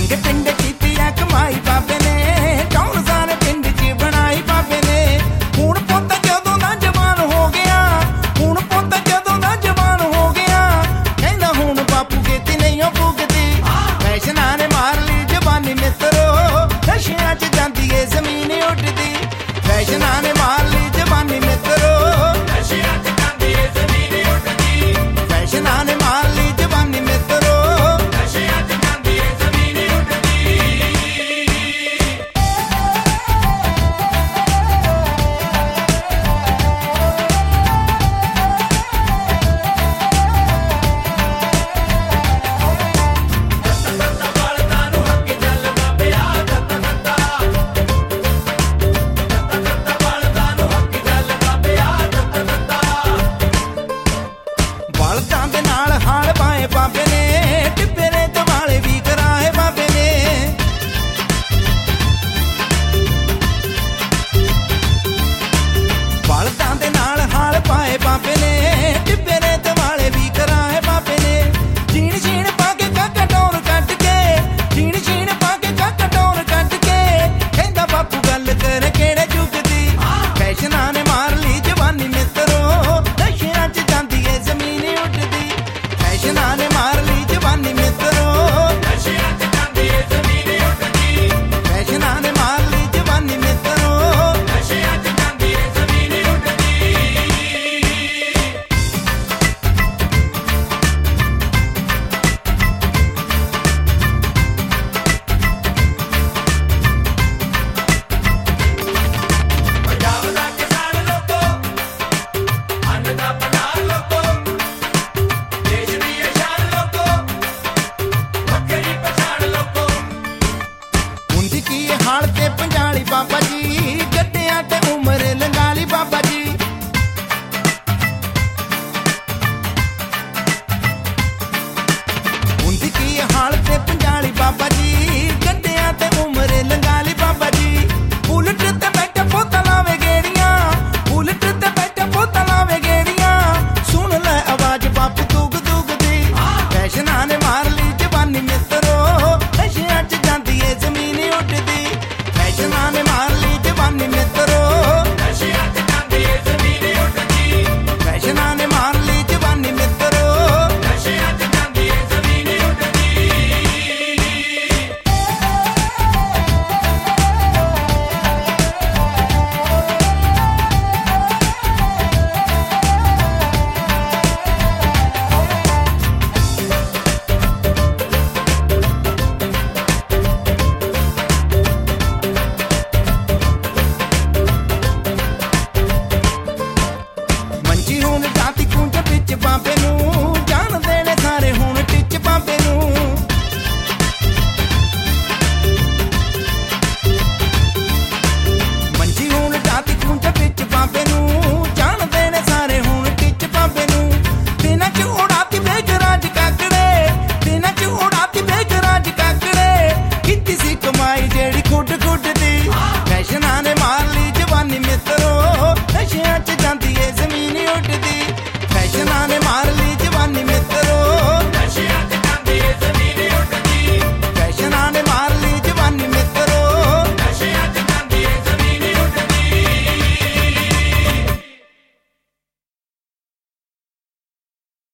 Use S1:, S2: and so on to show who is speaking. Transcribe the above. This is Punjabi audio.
S1: ਪਿੰਡ ਕੀਤੀ ਆ ਕਮਾਈ ਬਾਬੇ ਨੇ, ਟੌਣ ਸਾਰੇ ਪਿੰਡ 'ਚ ਬਣਾਈ ਬਾਬੇ ਨੇ। ਹੁਣ ਪੁੱਤ ਜਦੋਂ ਦਾ ਜਵਾਨ ਹੋ ਗਿਆ, ਹੁਣ ਪੁੱਤ ਜਦੋਂ ਦਾ ਜਵਾਨ ਹੋ ਗਿਆ, ਕਹਿੰਦਾ ਹੁਣ ਬਾਪੂ ਖੇਤੀ ਨਹੀਂ ਉਹ ਪੁੱਗਦੀ। ਫੈਸ਼ਨਾਂ ਨੇ ਮਾਰ ਲਈ ਜਵਾਨੀ ਮਿੱਤਰੋ, ਨਸ਼ਿਆਂ 'ਚ ਜਾਂਦੀ ਏ ਜ਼ਮੀਨ ਉੱਡਦੀ। ਫੈਸ਼ਨਾਂ ਨੇ ਮਾਰ ਲਈ ਜਵਾਨੀ ਮਿੱਤਰੋ, ਨਸ਼ਿਆਂ 'ਚ ਜਾਂਦੀ ਏ ਜ਼ਮੀਨ ਉੱਡਦੀ। ਫੈਸ਼ਨਾਂ ਨੇ ਮਾਰ ਲਈ ਜਵਾਨੀ ਮਿੱਤਰੋ, ਨਸ਼ਿਆਂ 'ਚ ਜਾਂਦੀ ਏ ਜ਼ਮੀਨ ਉੱਡਦੀ। ਬਲਦਾਂ ਦੇ ਨਾਲ ਹਾਲ ਪਾਏ ਬਾਬੇ ਨੇ, ਟਿੱਬੇ ਨੇ ਦਿਵਾਲੇ ਵੀ ਕਰਾਏ ਬਾਬੇ ਨੇ। ਬਲਦਾਂ ਦੇ ਨਾਲ ਹਾਲ ਪਾਏ ਬਾਬੇ ਨੇ, ਟਿੱਬੇ ਨੇ ਦਿਵਾਲੇ ਵੀ ਕਰਾਏ ਬਾਬੇ ਨੇ। ਜੀਣ ਜੀਣ ਪਾ ਕੇ ਕਾਕਾ ਟੌਰ ਕੱਢ ਕੇ, ਜੀਣ ਜੀਣ ਪਾ ਕੇ ਕਾਕਾ ਟੌਰ ਕੱਢ ਕੇ, ਕਹਿੰਦਾ ਬਾਪੂ ਗੱਲ ਕਰ ਕਿਹੜੇ ਯੁੱਗ ਦੀ। ਫੈਸ਼ਨਾਂ ਨੇ ਮਾਰ ਲਈ ਜਵਾਨੀ ਮਿੱਤਰੋ, ਨਸ਼ਿਆਂ 'ਚ ਜਾਂਦੀ ਏ ਜ਼ਮੀਨ ਉੱਡਦੀ। ਫੈਸ਼ਨਾਂ ਨੇ ਮਾਰ ਲਈ ਜਵਾਨੀ ਮਿੱਤਰੋ, ਨਸ਼ਿਆਂ 'ਚ ਜਾਂਦੀ ਏ ਜ਼ਮੀਨ ਉੱਡਦੀ। ਫੈਸ਼ਨਾਂ ਨੇ ਮਾਰ ਲਈ ਜਵਾਨੀ ਮਿੱਤਰੋ, ਨਸ਼ਿਆਂ 'ਚ ਜਾਂਦੀ ਏ ਜ਼ਮੀਨ ਉੱਡਦੀ। ਪੰਜਾਬ ਦਾ ਕਿਸਾਨ ਲੋਕੋ, ਅੰਨ ਦਾ ਭੰਡਾਰ ਲੋਕੋ, ਦੇਸ਼ ਦੀ ਇਹ ਸ਼ਾਨ ਲੋਕੋ, ਵੱਖਰੀ ਪਛਾਣ ਲੋਕੋ। ਹੁੰਦੀ ਕੀ ਇਹ ਹਾਲ ਤੇ ਪੰਜਾਲੀ ਬਾਬਾ ਜੀ, ਗੱਡਿਆਂ ਤੇ ਉਮਰ ਲੰਘਾਲੀ ਬਾਬਾ ਜੀ। ਹੁੰਦੀ ਕੀ ਇਹ ਹਾਲ ਤੇ ਪੰਜਾਲੀ ਬਾਬਾ ਜੀ, ਗੱਡਿਆਂ ਤੇ ਉਮਰ ਲੰਘਾਲੀ ਬਾਬਾ ਜੀ। ਬੁਲਟ ਤੇ ਬੈਠਾ ਪੋਤਾ ਲਾਵੇ ਗੇੜੀਆਂ, ਬੁਲਟ ਤੇ ਬੈਠਾ ਪੋਤਾ ਲਾਵੇ ਗੇੜੀਆਂ, ਸੁਣ ਲੈ ਆਵਾਜ਼ ਬਾਪੂ ਦੁਗ ਦੁਗ ਦੀ। ਫੈਸ਼ਨਾਂ ਨੇ ਮਾਰ ਲਈ ਜਵਾਨੀ ਮਿੱਤਰੋ, ਨਸ਼ਿਆਂ 'ਚ ਜਾਂਦੀ ਏ ਜ਼ਮੀਨ ਉੱਡਦੀ। ਫੈਸ਼ਨਾਂ ਨੇ ਮਾਰ ਲਈ ਜਵਾਨੀ ਮਿੱਤਰੋ, ਨਸ਼ਿਆਂ 'ਚ ਜਾਂਦੀ ਏ ਜ਼ਮੀਨ ਉੱਡਦੀ। ਫੈਸ਼ਨਾਂ ਨੇ ਮਾਰ ਲਈ ਜਵਾਨੀ ਮਿੱਤਰੋ, ਨਸ਼ਿਆਂ 'ਚ ਜਾਂਦੀ ਏ ਜ਼ਮੀਨ ਉੱਡਦੀ। ਮੰਜੀ ਹੁਣ ਜਾਤੀ ਕੁੰਜ ਵਿੱਚ ਬਾਬੇ ਨੂੰ, ਜਾਣਦੇ ਨੇ ਸਾਰੇ ਹੁਣ ਟਿੱਚ ਬਾਬੇ ਨੂੰ। ਮੰਜੀ ਹੁਣ ਜਾਤੀ ਕੁੰਜ ਵਿੱਚ ਬਾਬੇ ਨੂੰ, ਜਾਣਦੇ ਨੇ ਸਾਰੇ ਹੁਣ ਟਿੱਚ ਬਾਬੇ ਨੂੰ। ਦਿਨਾਂ 'ਚ ਉਡਾਤੀ ਬੇਗਰਾਜ ਕਾਕੜੇ, ਦਿਨਾਂ 'ਚ ਉਡਾਤੀ ਬੇਗਰਾਜ ਕਾਕੜੇ, ਕੀਤੀ ਸੀ ਕਮਾਈ ਜਿਹੜੀ ਖੁੱਡ ਖੁੱਡ ਦੀ। ਫੈਸ਼ਨਾਂ ਨੇ ਮਾਰ ਲਈ ਜਵਾਨੀ ਮਿੱਤਰੋ,